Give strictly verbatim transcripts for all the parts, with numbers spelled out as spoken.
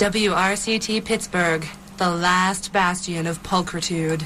W R C T Pittsburgh, the last bastion of pulchritude.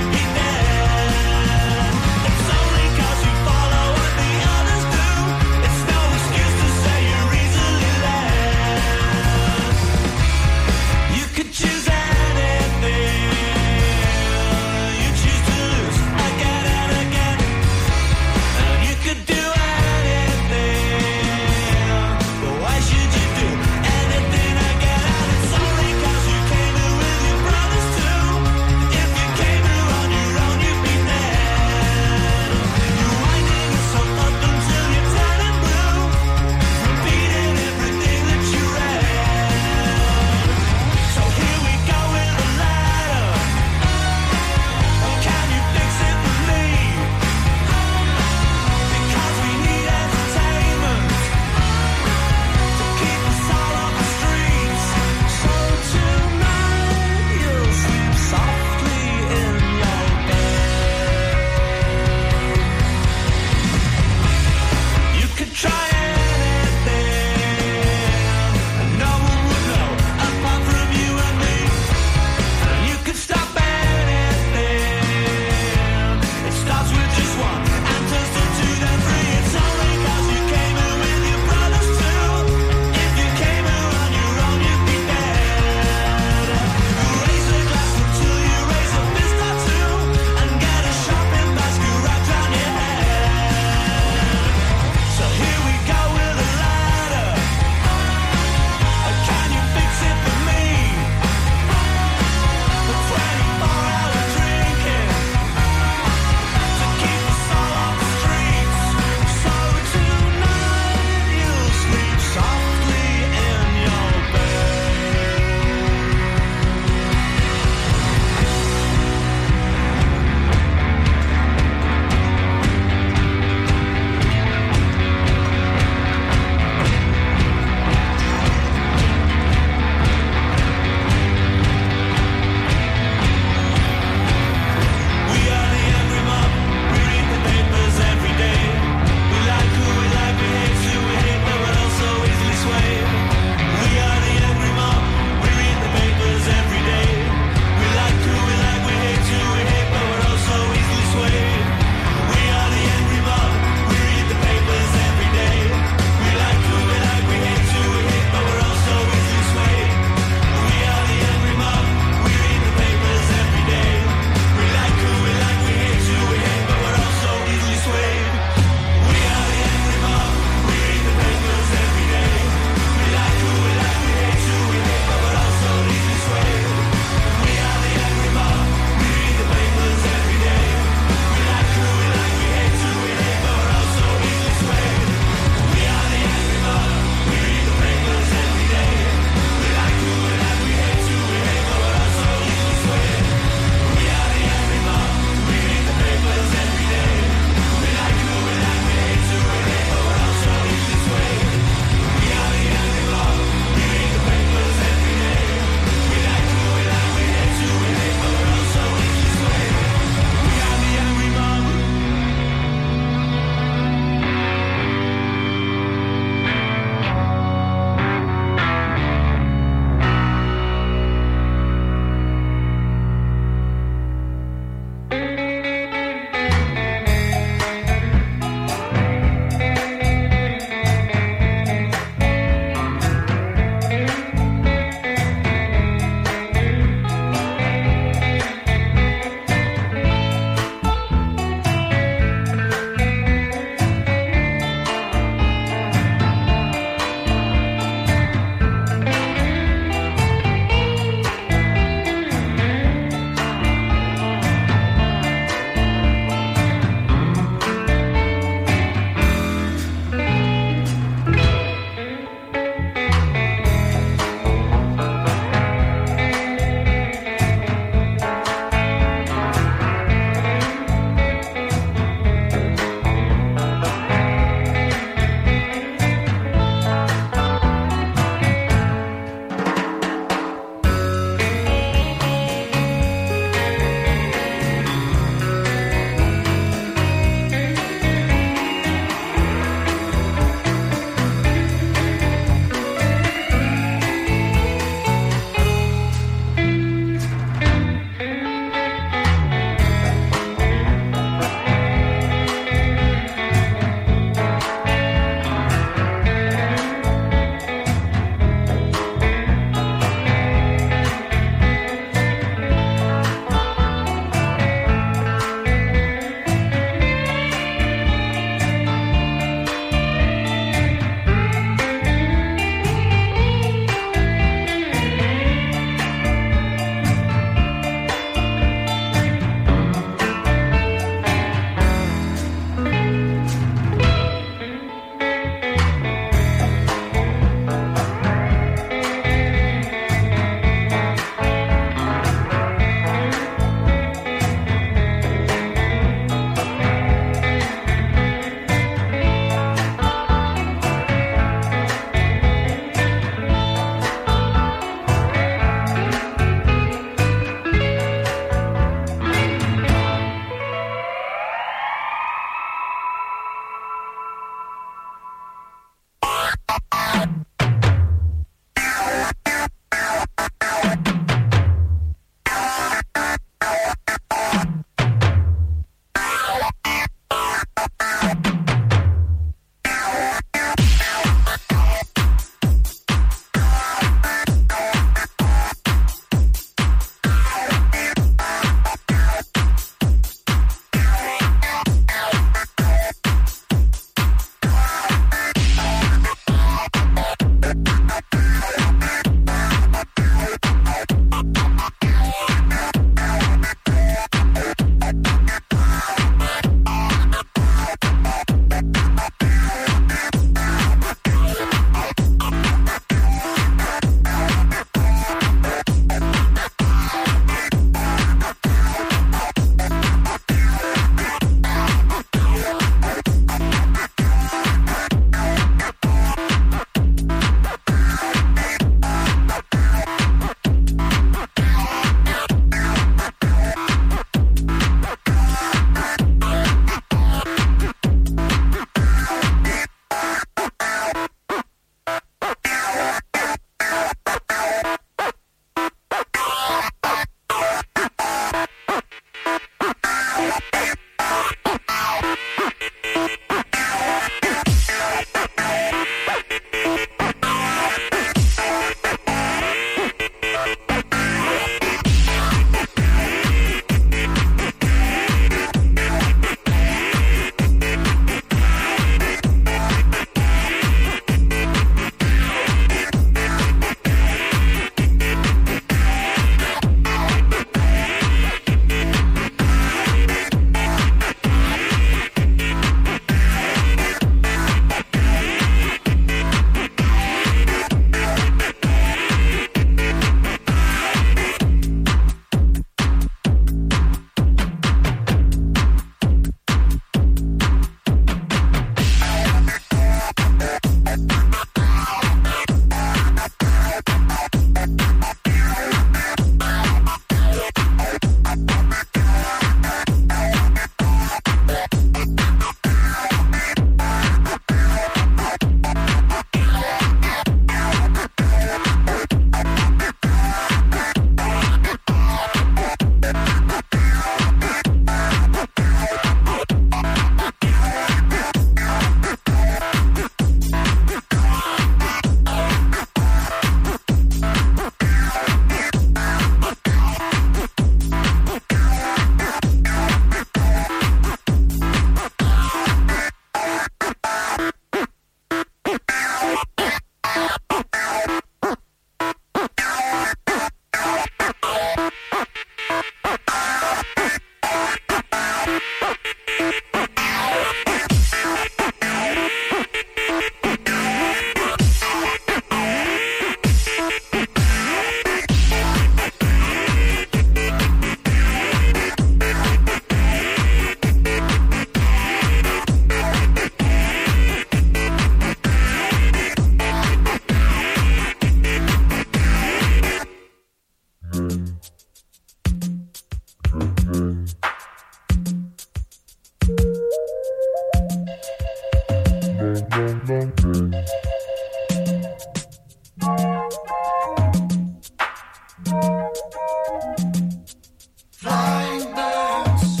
Flying birds,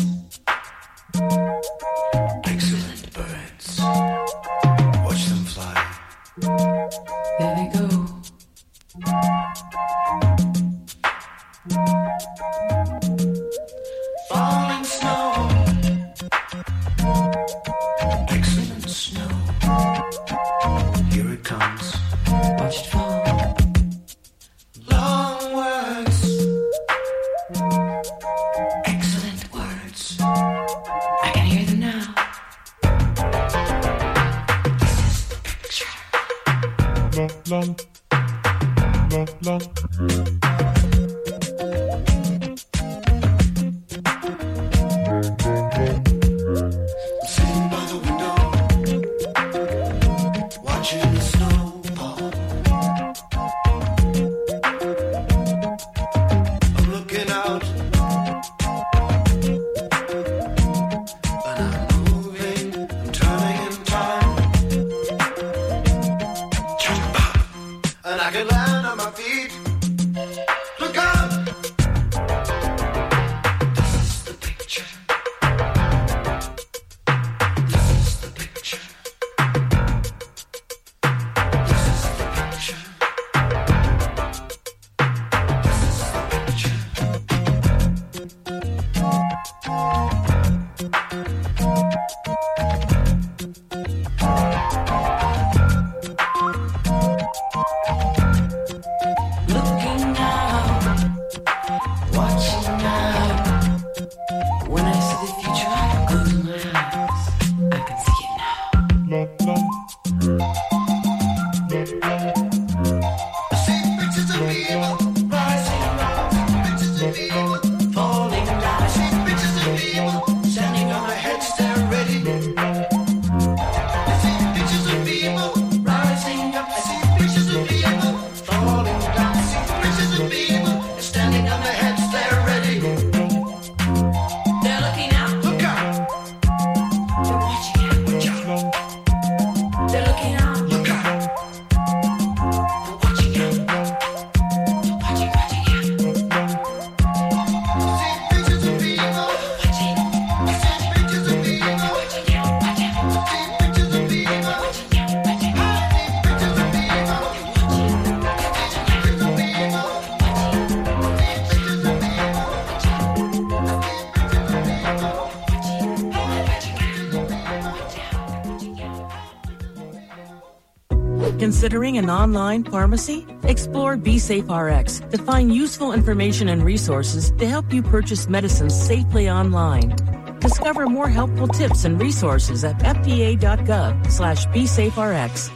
excellent birds. Watch them fly. There they go. Falling snow, excellent snow. Here it comes. Watch it fall. Long words, excellent words. I can hear them now. This is the picture. Sitting by the window, watching the snow fall. I'm looking out, and I'm moving, I'm turning in time. Jump up, and I can land on my feet. Look out! This is the picture. This is the picture. This is the picture. This is the picture. Looking now, watching now. When I see the future, I close my eyes. I can see it now. I see pictures of people rising up, pictures of people falling down. I see pictures of people standing on their heads, they're ready. I see pictures of people rising up. I see pictures of people falling down. I see pictures of people standing on their heads, they're ready. They're looking out. Look out! They're watching out. Watch out! They're looking out. Look out! They're watching out. They're watching, watching out. I see pictures of people. Watching. I see pictures of people. Watching out. Watching out. I see pictures of people. Watching out. Watching I out. see pictures of people. Watching. Pictures of people. Pictures of Considering an online pharmacy? Explore BeSafeRx to find useful information and resources to help you purchase medicines safely online. Discover more helpful tips and resources at fda.gov slash BeSafeRx.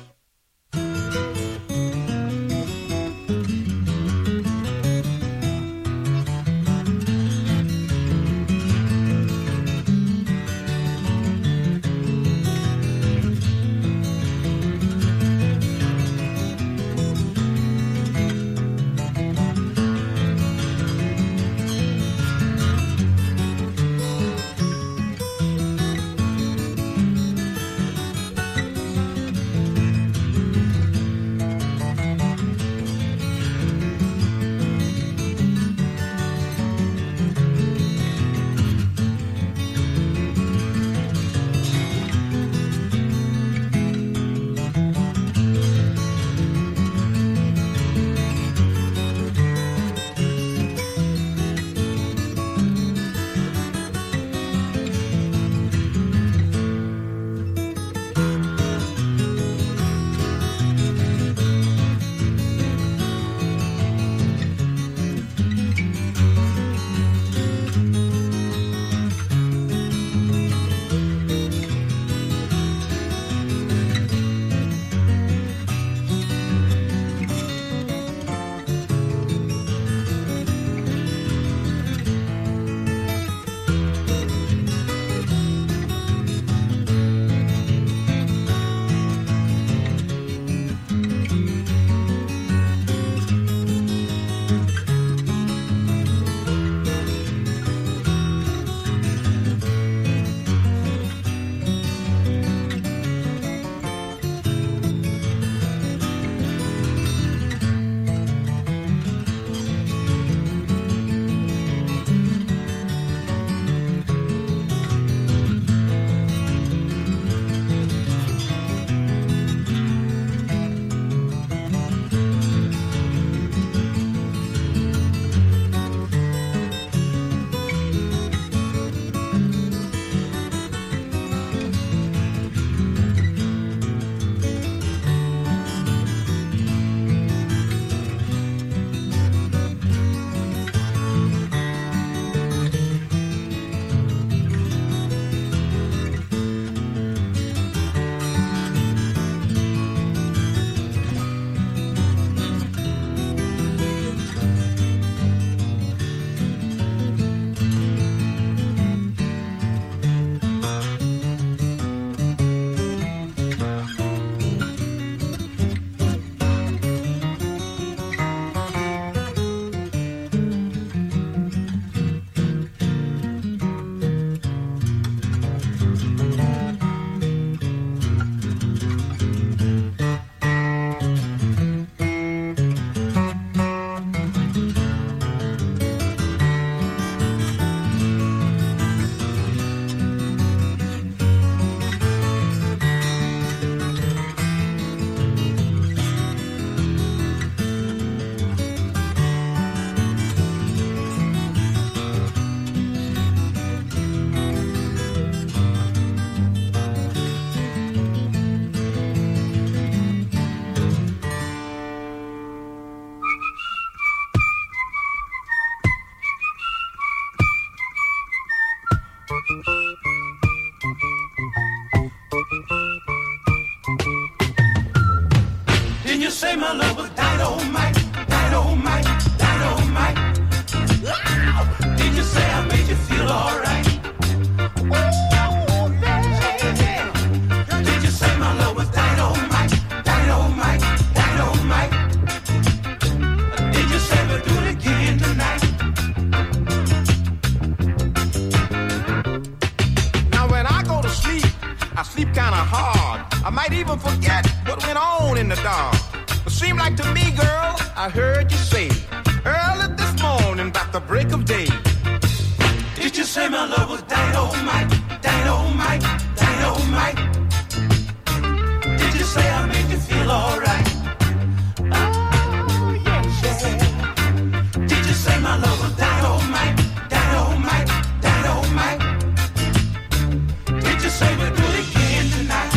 might even forget what went on in the dark. But seemed like to me, girl, I heard you say early this morning about the break of day. Did you say my love was dynamite, dynamite, dynamite? Did you say I made you feel alright? Oh, yes, yeah. Did you say my love was dynamite, dynamite, dynamite? Did you say we'll do it again tonight?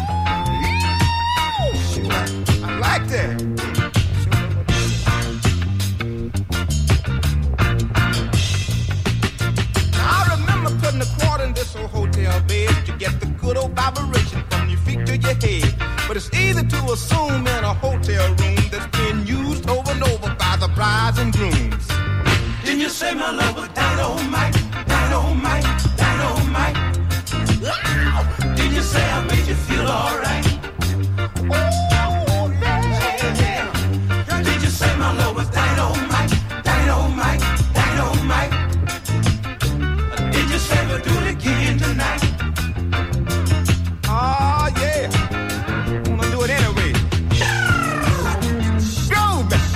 I like that. Now I remember putting a quarter in this old hotel bed to get the good old vibration from your feet to your head. But it's easy to assume in a hotel room that's been used over and over by the brides and grooms. Didn't you say my love was dynamite, dynamite, dynamite? Did you say I made you feel alright? Oh, yeah. Did you say my love was dynamite, dynamite, dynamite? Did you say we'll do it again tonight? Oh, yeah. Wanna do it anyway. Go, baby.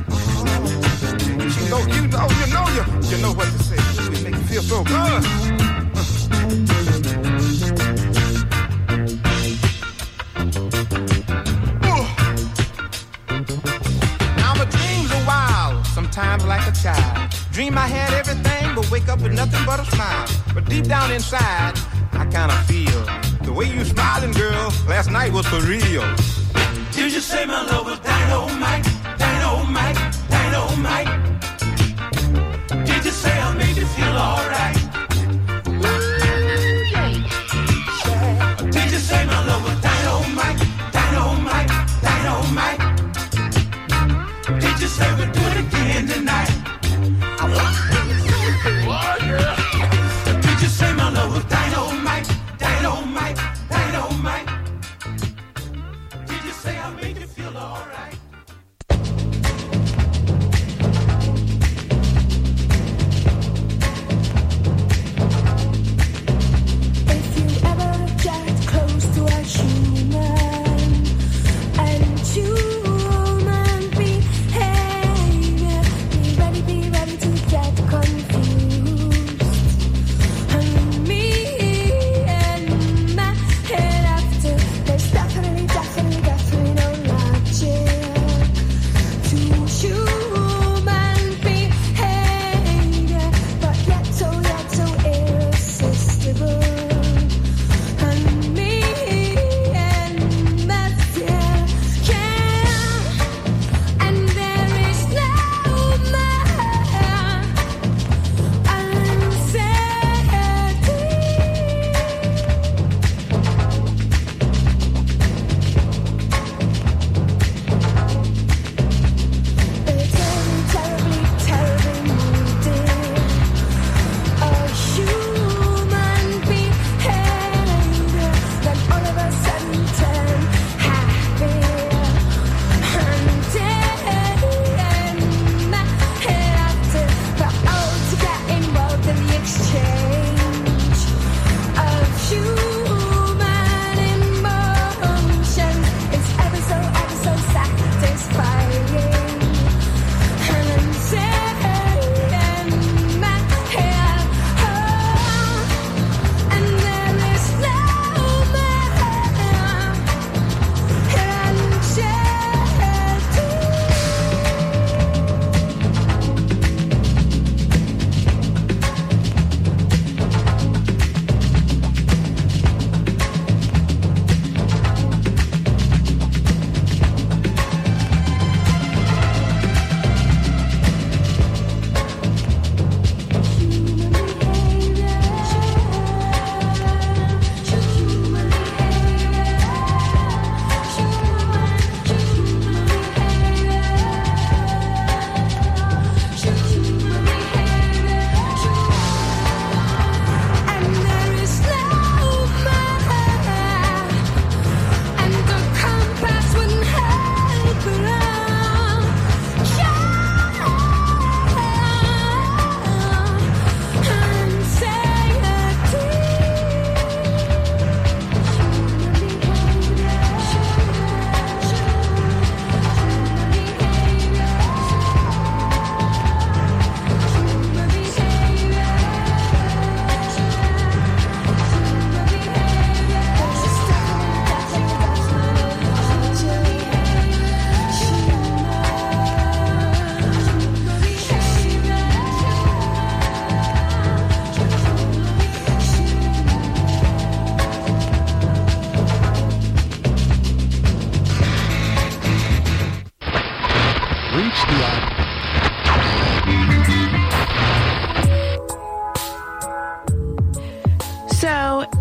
You know, you know, you know, you, you know what to say. It make you feel so good. Times like a child. Dream I had everything, but wake up with nothing but a smile. But deep down inside, I kinda feel the way you smiling, girl, last night was for real. Did you say my love was dynamite, dynamite, dynamite? Did you say I made you feel alright? Did you say my love was dynamite, dynamite, dynamite? Did you say we'll do it again tonight? Did you say my love was dynamite, dynamite, dynamite? Did you say I made you feel alright?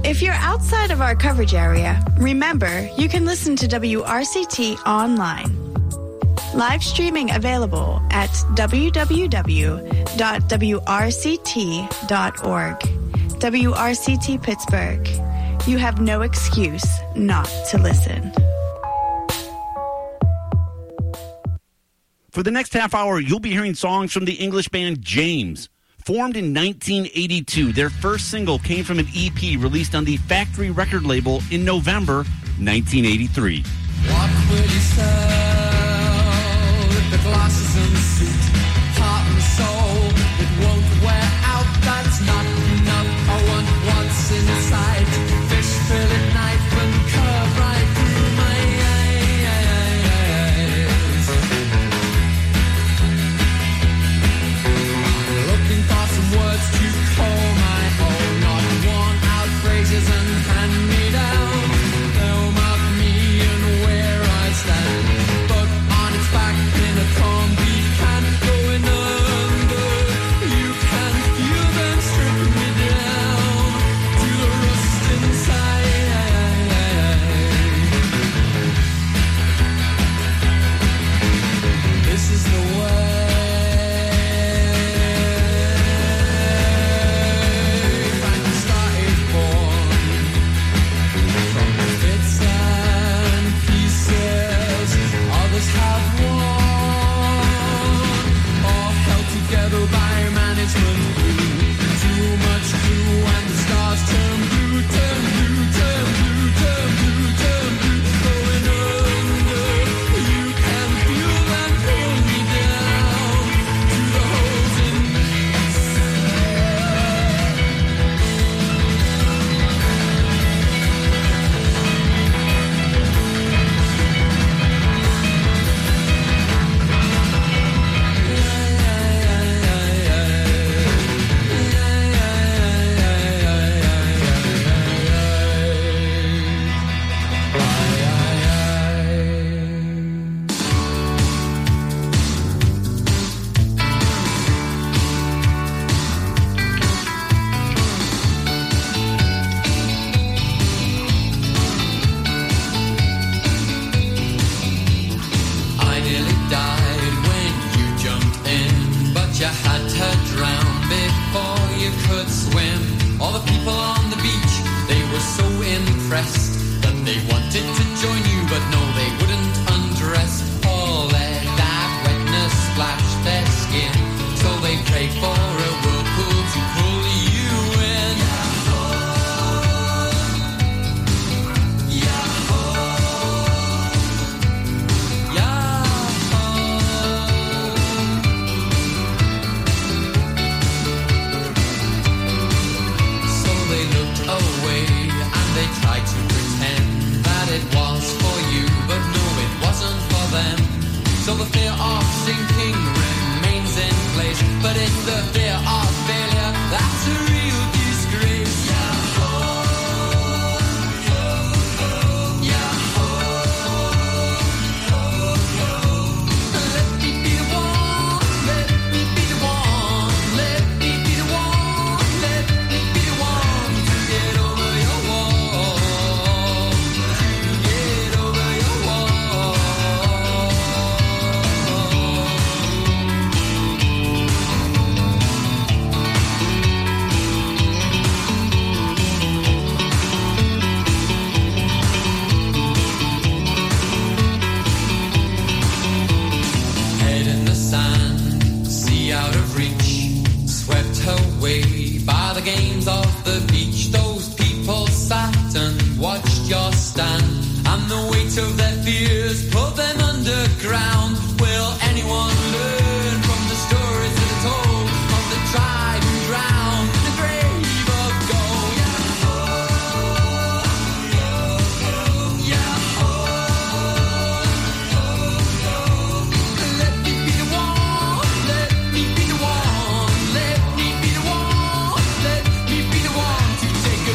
If you're outside of our coverage area, remember you can listen to W R C T online. Live streaming available at w w w dot w r c t dot org. W R C T Pittsburgh. You have no excuse not to listen. For the next half hour, you'll be hearing songs from the English band James. Formed in nineteen eighty-two, their first single came from an E P released on the Factory record label in November nineteen eighty-three. What will you sell with the glasses and suit, heart and soul? It won't wear out, that's not enough. I want what's inside, fish fillet knife and curve right through my eyes. Looking for some words to call my own, not worn out phrases and hand me down. They'll mark me and where I stand, but on its back in a corned beef can going under. You can feel them strip me down to the rust inside. This is the way. Take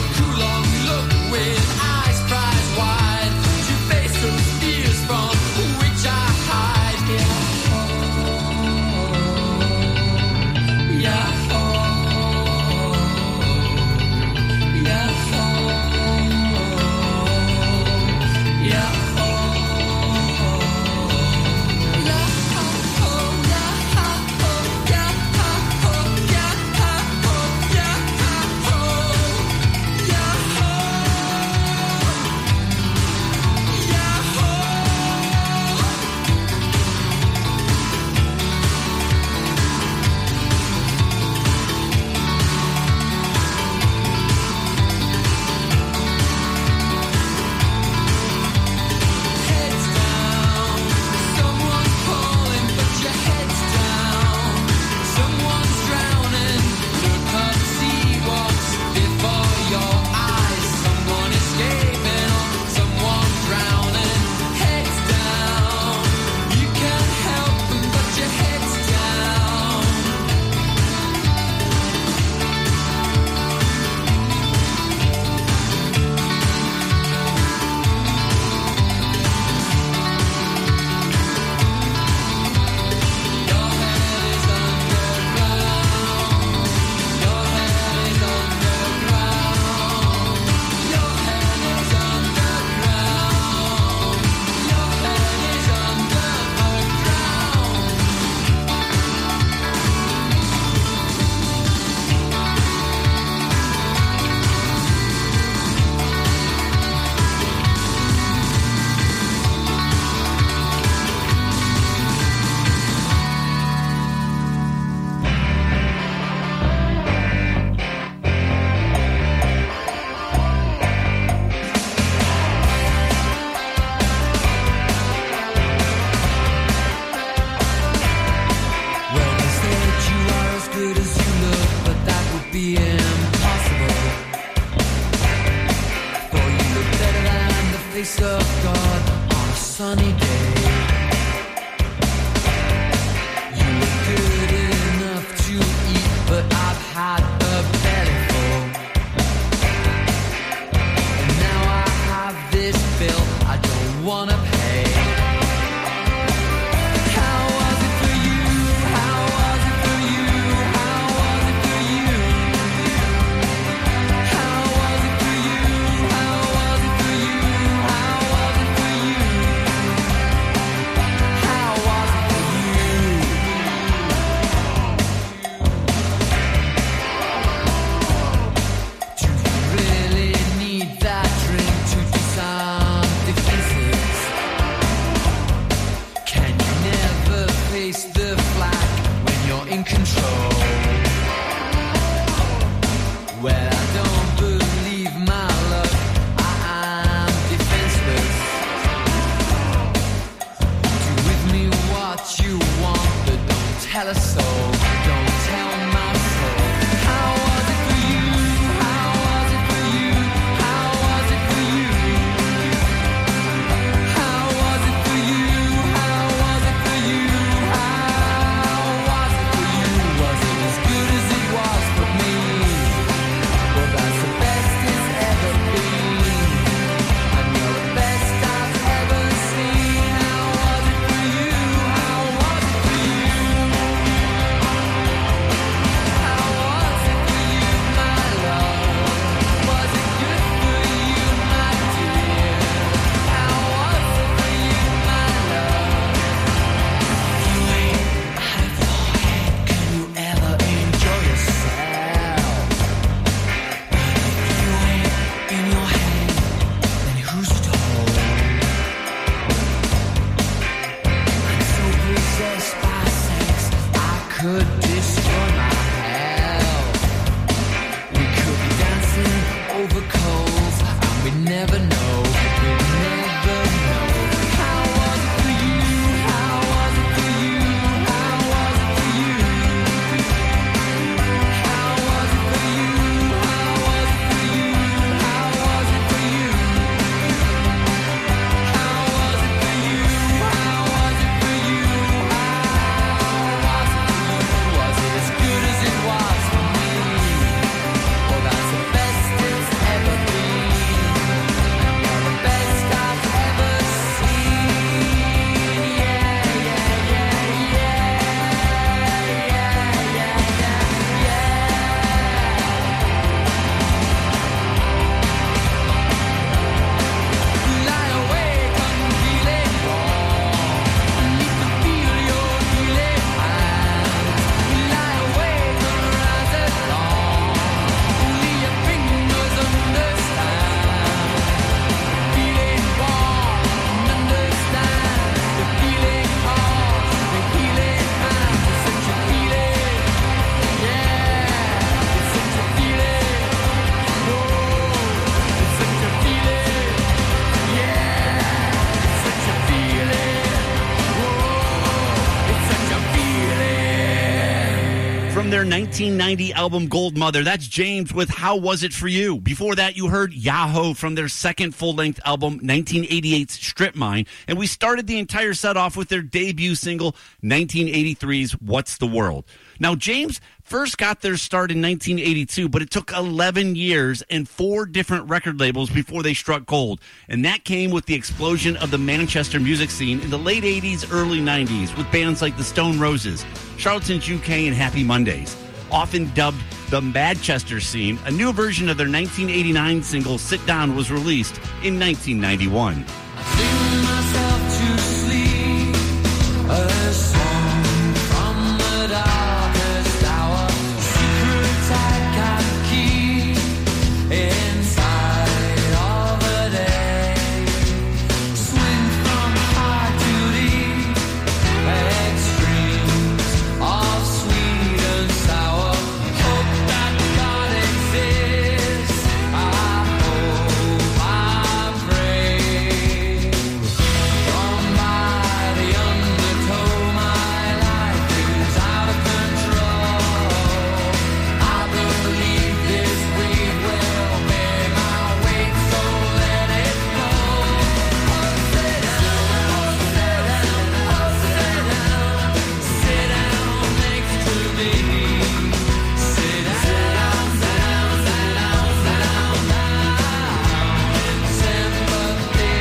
from their nineteen ninety album Gold Mother. That's James with How Was It For You? Before that, you heard Yahoo from their second full-length album, nineteen eighty-eight's Strip Mine. And we started the entire set off with their debut single, nineteen eighty-three's What's the World? Now, James first got their start in nineteen eighty-two, but it took eleven years and four different record labels before they struck gold. And that came with the explosion of the Manchester music scene in the late eighties, early nineties, with bands like the Stone Roses, Charlatans U K, and Happy Mondays. Often dubbed the Manchester scene, a new version of their nineteen eighty-nine single, Sit Down, was released in nineteen ninety-one. Sing myself to sleep, a song from the darkest hour, secrets I can't keep inside of a day. Swing from high to deep, extremes of sweet and sour. Hope that God exists. I hope, I pray. From by the undertow, my life is out of control. I believe this wave will bear my weight, so let it go. Oh, sit down, oh, sit down, oh, sit down. Sit down next to me. Sit down, sit down, sit down, sit down, down in sympathy.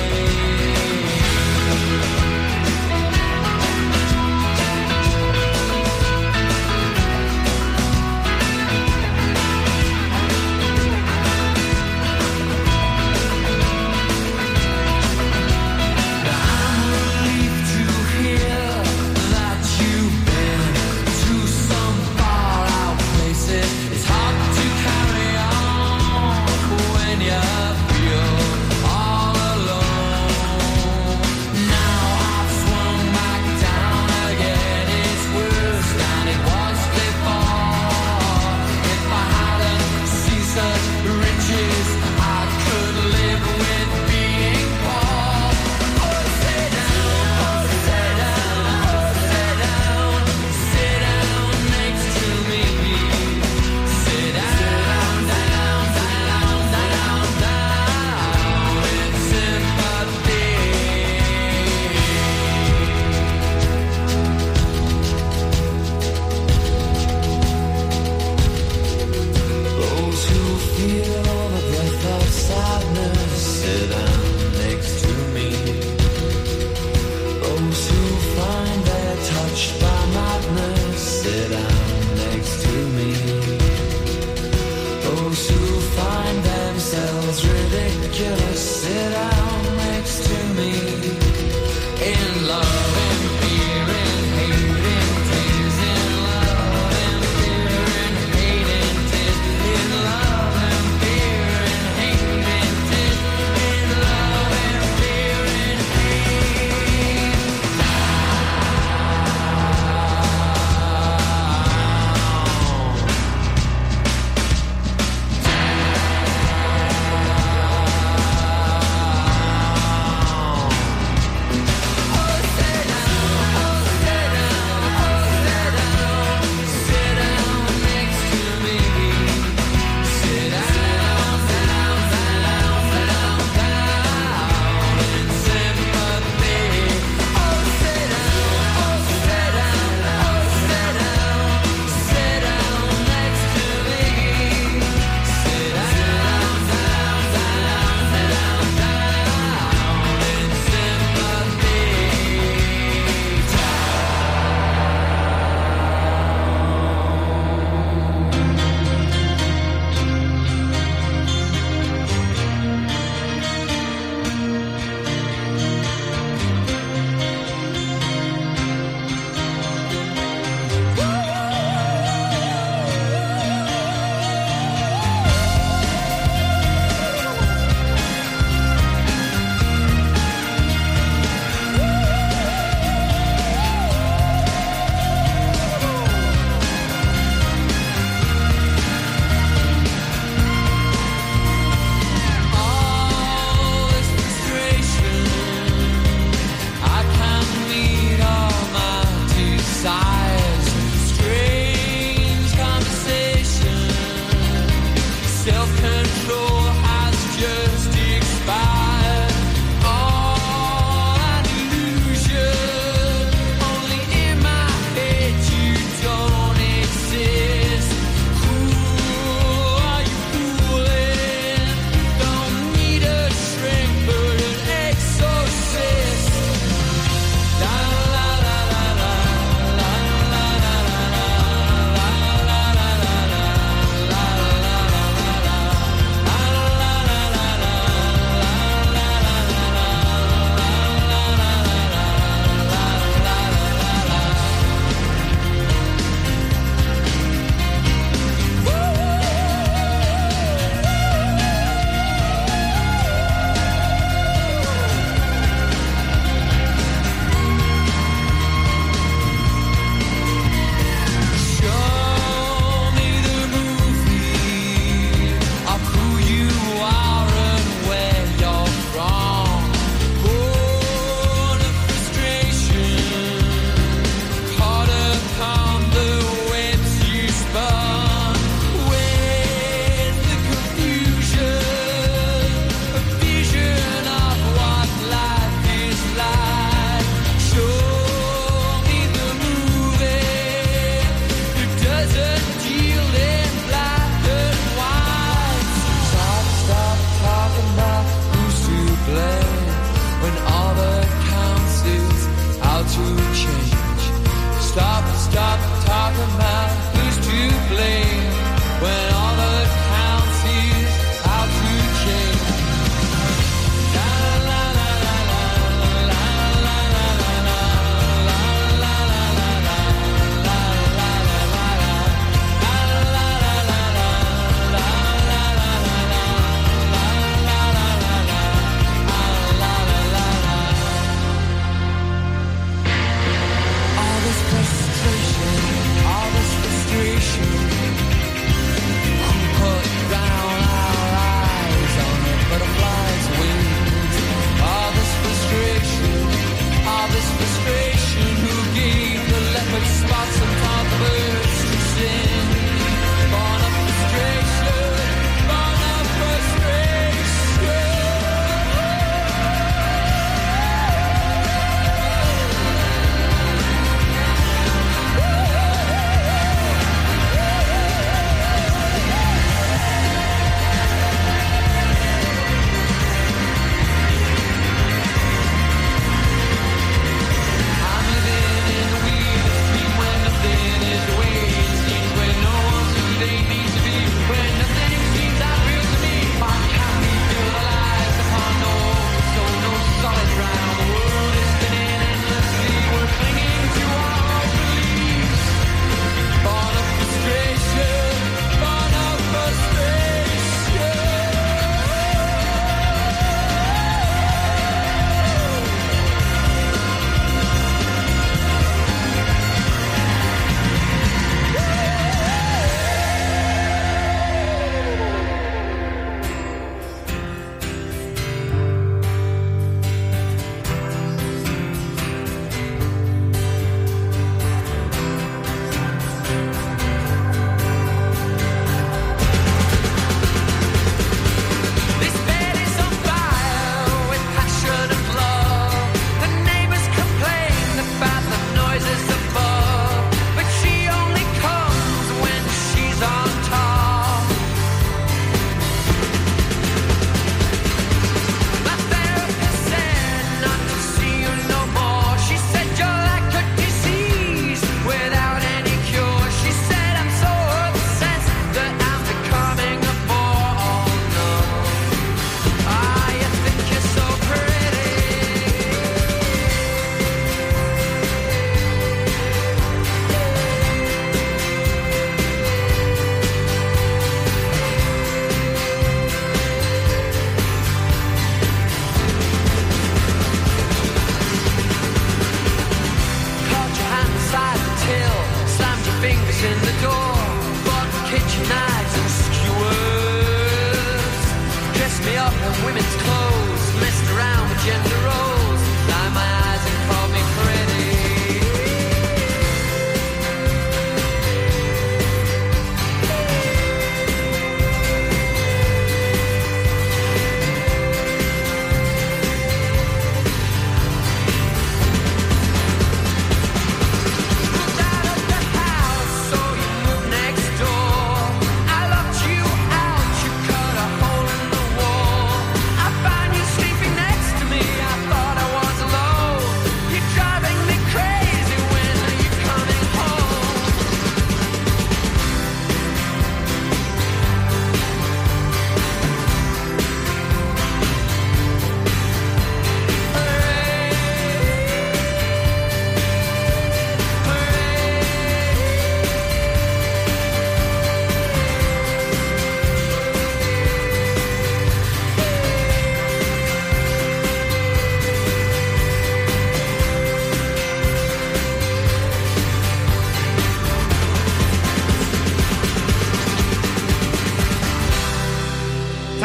I'm relieved to hear that you've been to some far out places. It's hard to carry on when you feel all alone. Now I've swung back down again. It's worse than it was before. If I hadn't seen such riches, I could live with being poor. Oh, sit down, oh, sit down, oh, sit down. Sit down next to me. Sit down, down, down, down, down in sympathy. Those who feel the breath of sadness, sit down next to me. Those who find they're touched by madness, sit down next to me. Those who find themselves ridiculous, sit down next to me. In love, in fear, in hate, in tears, in love, in fear, in hate, in tears, in love, in fear, in hate, in tears, in love, in fear, in hate. Down.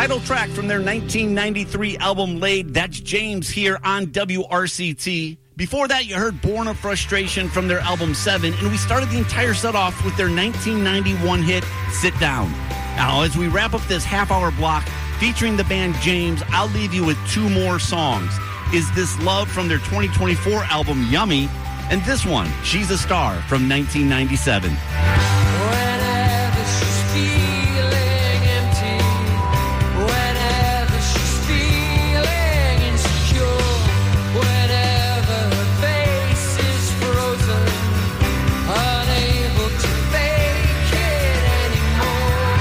Title track from their nineteen ninety-three album Laid. That's James here on W R C T. Before that, you heard Born of Frustration from their album Seven, and we started the entire set off with their nineteen ninety-one hit, Sit Down. Now, as we wrap up this half-hour block featuring the band James, I'll leave you with two more songs. Is This Love from their twenty twenty-four album Yummy, and this one, She's a Star from nineteen ninety-seven. Whenever she's feeling empty, whenever she's feeling insecure, whenever her face is frozen, unable to fake it anymore.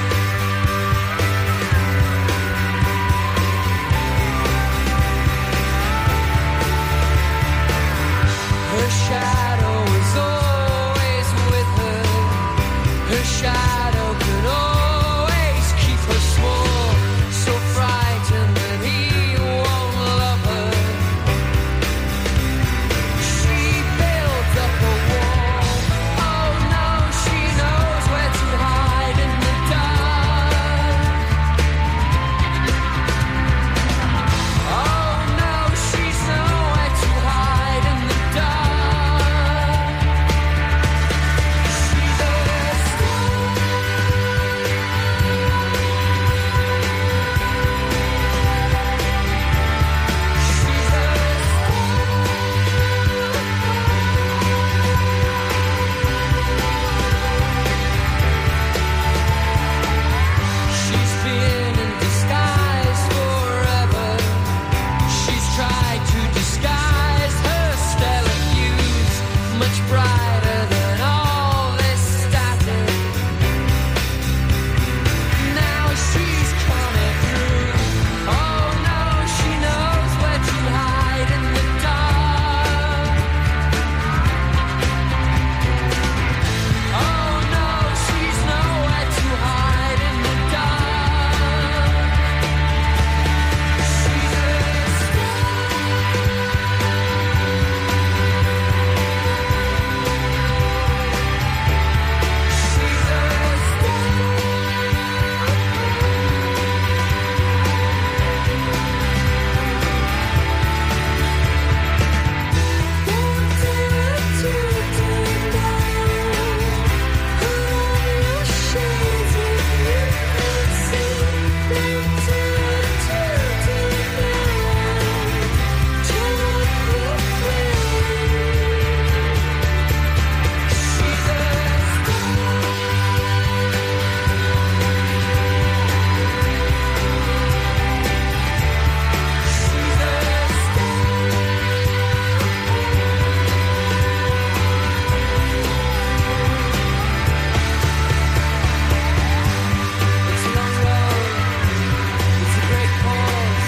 Her shadow is always with her. Her shadow could always keep her small, so frightened that he won't love her. She built up a wall. Oh no, she knows where to hide in the dark. Oh no, she's nowhere to hide in the dark. She's a star. She's a She's been in disguise forever. She's tried to disguise her stellar hues, much brighter than all this static. Now she's coming through. Oh no, she knows where to hide in the dark. Oh no, she's nowhere to hide in the dark. She's a star. She's a It's a long road, it's a great cause.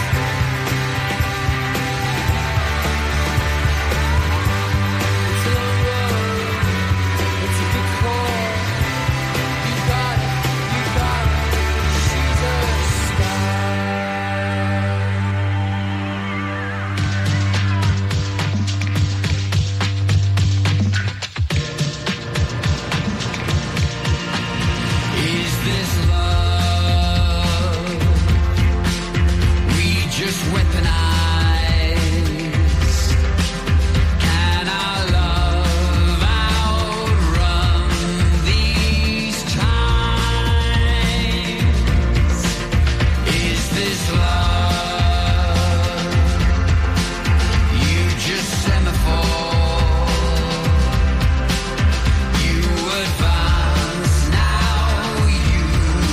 It's a long road, it's a big call. You got it, you got it. She's a star. Is this love we just weaponize? Can our love outrun these times? Is this love you just semaphore? You advance now, you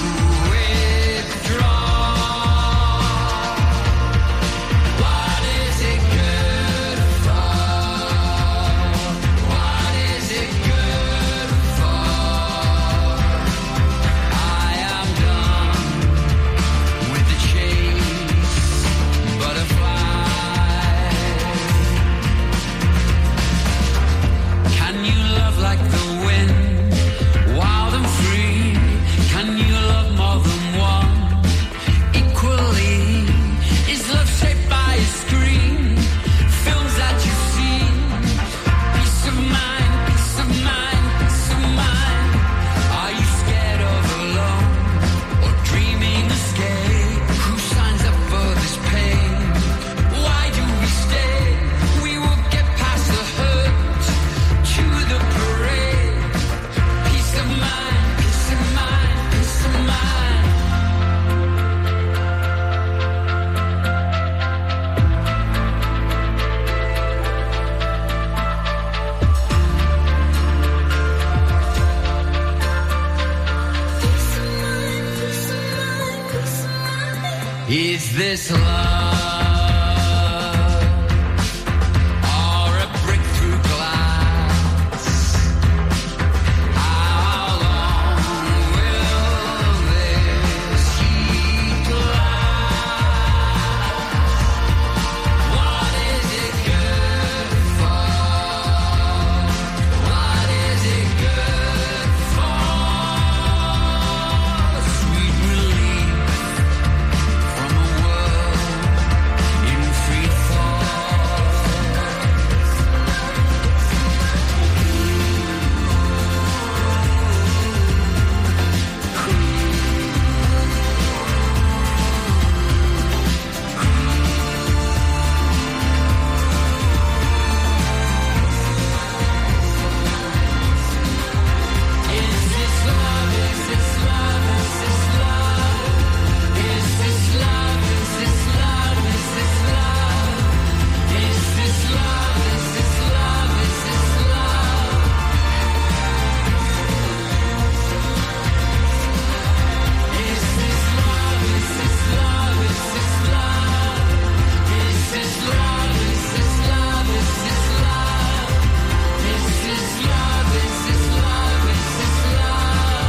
Is this love or a brick through glass? How long will this heat last? What is it good for? What is it good for? Sweet relief from a world in free fall. Is this love? Is this love? Is this love? Is this love? Is this love? Is this love? Is this love? Is this love? Is this love? Is this love? Is this love? Is this love? Is this love? Is this love? Is this love? Is this love? Is this love? Is this love?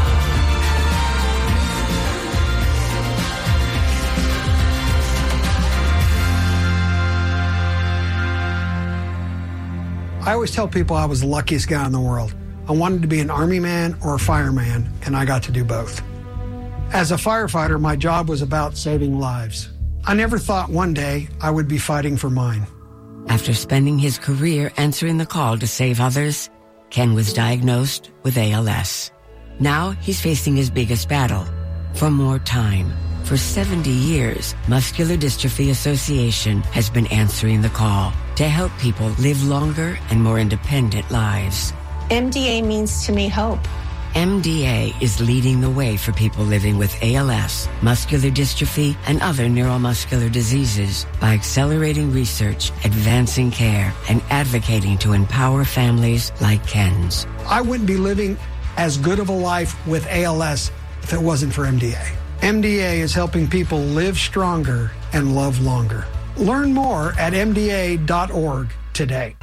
I always tell people I was the luckiest guy in the world. I wanted to be an army man or a fireman, and I got to do both. As a firefighter, my job was about saving lives. I never thought one day I would be fighting for mine. After spending his career answering the call to save others, Ken was diagnosed with A L S. Now he's facing his biggest battle, for more time. For seventy years, Muscular Dystrophy Association has been answering the call to help people live longer and more independent lives. M D A means to me hope. M D A is leading the way for people living with A L S, muscular dystrophy, and other neuromuscular diseases by accelerating research, advancing care, and advocating to empower families like Ken's. I wouldn't be living as good of a life with A L S if it wasn't for M D A. M D A is helping people live stronger and love longer. Learn more at M D A dot org today.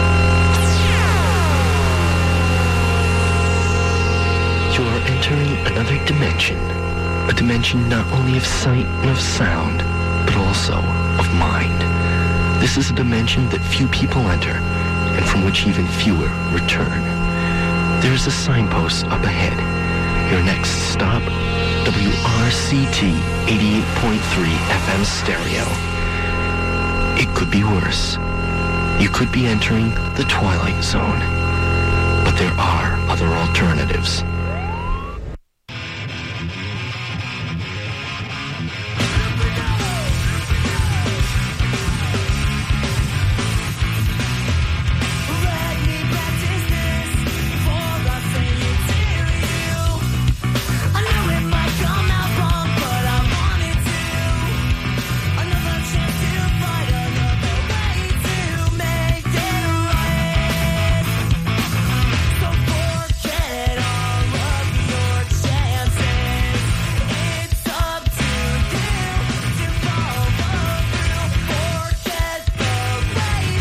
You are entering another dimension, a dimension not only of sight and of sound, but also of mind. This is a dimension that few people enter, and from which even fewer return. There is a signpost up ahead. Your next stop, W R C T eighty-eight point three F M stereo. It could be worse. You could be entering the Twilight Zone. But there are other